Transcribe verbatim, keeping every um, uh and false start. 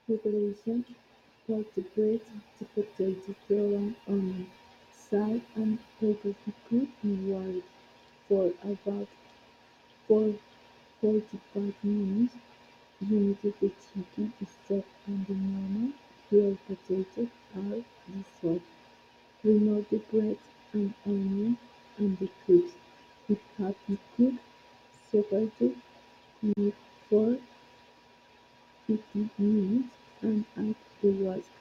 Preparation: Put the bread, the potatoes, flour, onion, salt and pepper be cooked in water for about four forty-five minutes. Until the chicken is soft and the normal peeled potatoes are dissolved. Remove the bread and onion and the cubes. If half is cooked, separate it for fifteen minutes and add the wash